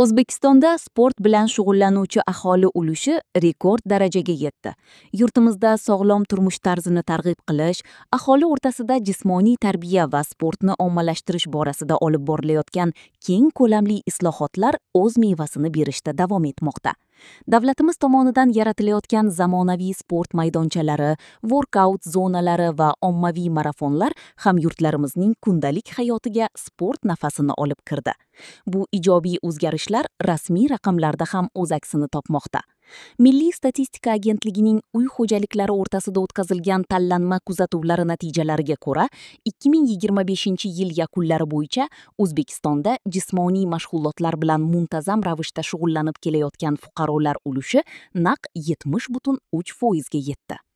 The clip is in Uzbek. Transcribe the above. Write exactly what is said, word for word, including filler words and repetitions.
O'zbekistonda sport bilan shug'ullanuvchi aholi ulushi rekord darajaga yetdi. Yurtimizda sog'lom turmush tarzini targ'ib qilish, aholi o'rtasida jismoniy tarbiya va sportni ommalashtirish borasida olib borilayotgan keng ko'lamli islohotlar o'z mevasini berishda davom etmoqda. Davlatimiz tomonidan yaratilayotgan zamonaviy sport maydonchalari, workout zonalari va ommaviy marafonlar hamyurtlarimizning kundalik hayotiga sport nafasini olib kirdi. Bu ijobiy o'zgarishlar rasmiy raqamlarda ham o'z aksini topmoqda. Milliy statistika agentligining uy xo'jaliklari o'rtasida o'tkazilgan tanlanma kuzatuvlari natijalariga ko'ra, ikki ming yigirma beshinchi yil yakunlari bo'yicha O'zbekistonda jismoniy mashg'ulotlar bilan muntazam ravishda shug'ullanib kelayotgan fuqarolar ulushi naq yetmish butun uch foizga yetdi.